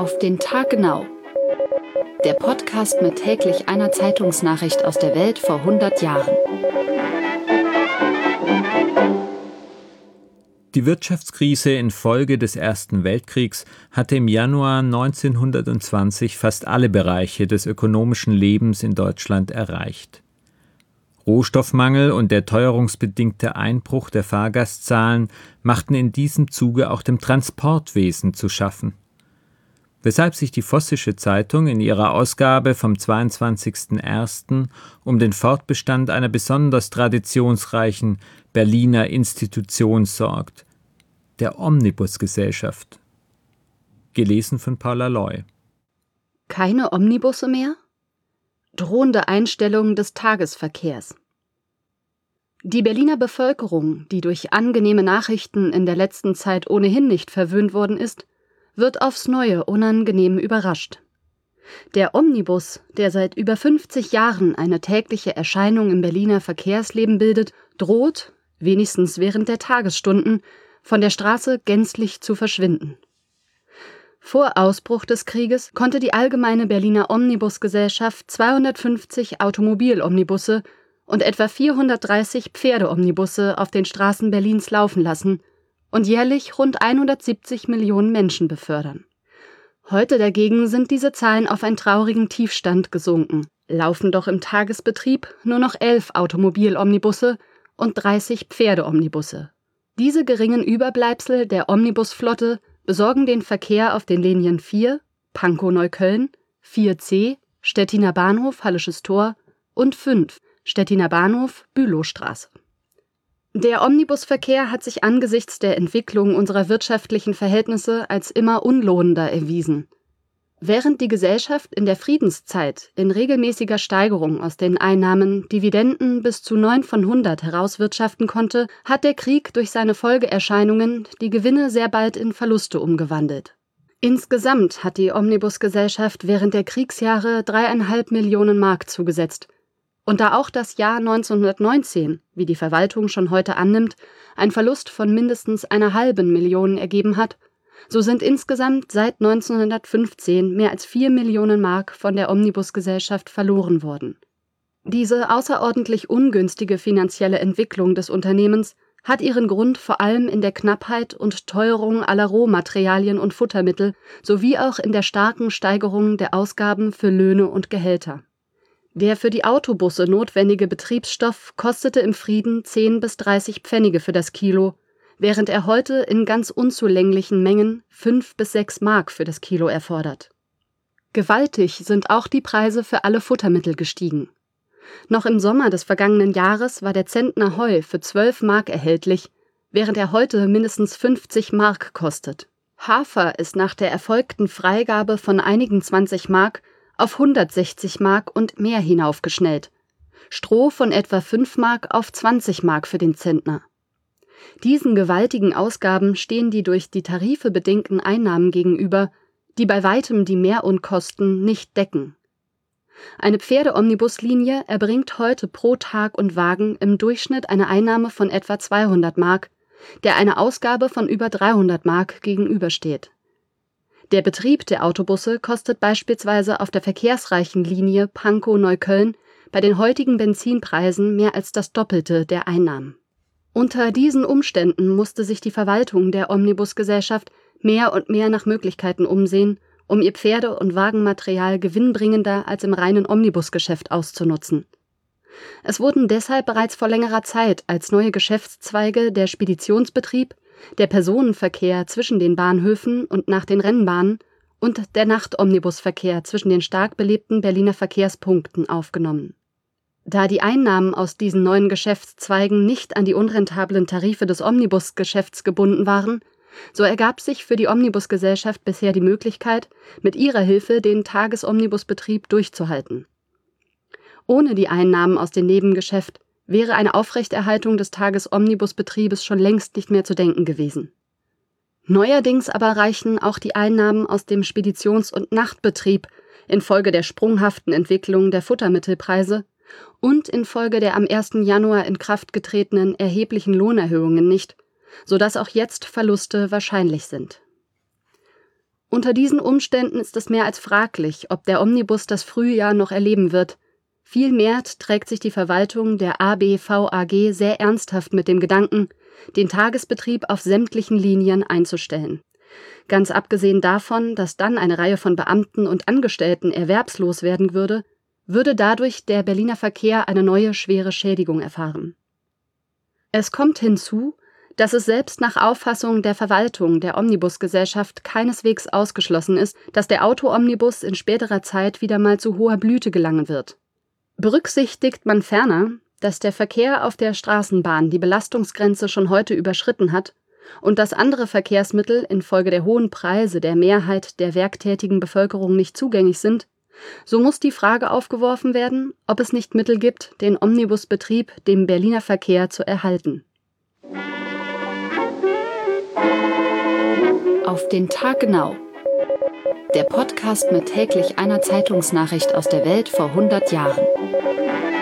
Auf den Tag genau. Der Podcast mit täglich einer Zeitungsnachricht aus der Welt vor 100 Jahren. Die Wirtschaftskrise infolge des Ersten Weltkriegs hatte im Januar 1920 fast alle Bereiche des ökonomischen Lebens in Deutschland erreicht. Rohstoffmangel und der teuerungsbedingte Einbruch der Fahrgastzahlen machten in diesem Zuge auch dem Transportwesen zu schaffen. Weshalb sich die Vossische Zeitung in ihrer Ausgabe vom 22.01. um den Fortbestand einer besonders traditionsreichen Berliner Institution sorgt, der Omnibusgesellschaft. Gelesen von Paula Loy. Keine Omnibusse mehr? Drohende Einstellung des Tagesverkehrs. Die Berliner Bevölkerung, die durch angenehme Nachrichten in der letzten Zeit ohnehin nicht verwöhnt worden ist, wird aufs Neue unangenehm überrascht. Der Omnibus, der seit über 50 Jahren eine tägliche Erscheinung im Berliner Verkehrsleben bildet, droht, wenigstens während der Tagesstunden, von der Straße gänzlich zu verschwinden. Vor Ausbruch des Krieges konnte die Allgemeine Berliner Omnibusgesellschaft 250 Automobilomnibusse und etwa 430 Pferdeomnibusse auf den Straßen Berlins laufen lassen und jährlich rund 170 Millionen Menschen befördern. Heute dagegen sind diese Zahlen auf einen traurigen Tiefstand gesunken, laufen doch im Tagesbetrieb nur noch 11 Automobilomnibusse und 30 Pferdeomnibusse. Diese geringen Überbleibsel der Omnibusflotte besorgen den Verkehr auf den Linien 4, Pankow-Neukölln, 4C, Stettiner Bahnhof, Hallisches Tor und 5, Stettiner Bahnhof, Bülowstraße. Der Omnibusverkehr hat sich angesichts der Entwicklung unserer wirtschaftlichen Verhältnisse als immer unlohnender erwiesen. Während die Gesellschaft in der Friedenszeit in regelmäßiger Steigerung aus den Einnahmen Dividenden bis zu 9 von 100 herauswirtschaften konnte, hat der Krieg durch seine Folgeerscheinungen die Gewinne sehr bald in Verluste umgewandelt. Insgesamt hat die Omnibusgesellschaft während der Kriegsjahre 3,5 Millionen Mark zugesetzt. Und da auch das Jahr 1919, wie die Verwaltung schon heute annimmt, einen Verlust von mindestens 1,5 Million ergeben hat, so sind insgesamt seit 1915 mehr als 4 Millionen Mark von der Omnibusgesellschaft verloren worden. Diese außerordentlich ungünstige finanzielle Entwicklung des Unternehmens hat ihren Grund vor allem in der Knappheit und Teuerung aller Rohmaterialien und Futtermittel sowie auch in der starken Steigerung der Ausgaben für Löhne und Gehälter. Der für die Autobusse notwendige Betriebsstoff kostete im Frieden 10 bis 30 Pfennige für das Kilo, während er heute in ganz unzulänglichen Mengen 5 bis 6 Mark für das Kilo erfordert. Gewaltig sind auch die Preise für alle Futtermittel gestiegen. Noch im Sommer des vergangenen Jahres war der Zentner Heu für 12 Mark erhältlich, während er heute mindestens 50 Mark kostet. Hafer ist nach der erfolgten Freigabe von einigen 20 Mark auf 160 Mark und mehr hinaufgeschnellt. Stroh von etwa 5 Mark auf 20 Mark für den Zentner. Diesen gewaltigen Ausgaben stehen die durch die Tarife bedingten Einnahmen gegenüber, die bei weitem die Mehrunkosten nicht decken. Eine Pferdeomnibuslinie erbringt heute pro Tag und Wagen im Durchschnitt eine Einnahme von etwa 200 Mark, der eine Ausgabe von über 300 Mark gegenübersteht. Der Betrieb der Autobusse kostet beispielsweise auf der verkehrsreichen Linie Pankow-Neukölln bei den heutigen Benzinpreisen mehr als das Doppelte der Einnahmen. Unter diesen Umständen musste sich die Verwaltung der Omnibusgesellschaft mehr und mehr nach Möglichkeiten umsehen, um ihr Pferde- und Wagenmaterial gewinnbringender als im reinen Omnibusgeschäft auszunutzen. Es wurden deshalb bereits vor längerer Zeit als neue Geschäftszweige der Speditionsbetrieb, der Personenverkehr zwischen den Bahnhöfen und nach den Rennbahnen und der Nachtomnibusverkehr zwischen den stark belebten Berliner Verkehrspunkten aufgenommen. Da die Einnahmen aus diesen neuen Geschäftszweigen nicht an die unrentablen Tarife des Omnibusgeschäfts gebunden waren, so ergab sich für die Omnibusgesellschaft bisher die Möglichkeit, mit ihrer Hilfe den Tagesomnibusbetrieb durchzuhalten. Ohne die Einnahmen aus dem Nebengeschäft wäre eine Aufrechterhaltung des Tagesomnibusbetriebes schon längst nicht mehr zu denken gewesen. Neuerdings aber reichen auch die Einnahmen aus dem Speditions- und Nachtbetrieb infolge der sprunghaften Entwicklung der Futtermittelpreise und infolge der am 1. Januar in Kraft getretenen erheblichen Lohnerhöhungen nicht, sodass auch jetzt Verluste wahrscheinlich sind. Unter diesen Umständen ist es mehr als fraglich, ob der Omnibus das Frühjahr noch erleben wird. Vielmehr trägt sich die Verwaltung der ABVAG sehr ernsthaft mit dem Gedanken, den Tagesbetrieb auf sämtlichen Linien einzustellen. Ganz abgesehen davon, dass dann eine Reihe von Beamten und Angestellten erwerbslos werden würde dadurch der Berliner Verkehr eine neue schwere Schädigung erfahren. Es kommt hinzu, dass es selbst nach Auffassung der Verwaltung der Omnibusgesellschaft keineswegs ausgeschlossen ist, dass der Auto-Omnibus in späterer Zeit wieder mal zu hoher Blüte gelangen wird. Berücksichtigt man ferner, dass der Verkehr auf der Straßenbahn die Belastungsgrenze schon heute überschritten hat und dass andere Verkehrsmittel infolge der hohen Preise der Mehrheit der werktätigen Bevölkerung nicht zugänglich sind, so muss die Frage aufgeworfen werden, ob es nicht Mittel gibt, den Omnibusbetrieb dem Berliner Verkehr zu erhalten. Auf den Tag genau. Der Podcast mit täglich einer Zeitungsnachricht aus der Welt vor 100 Jahren.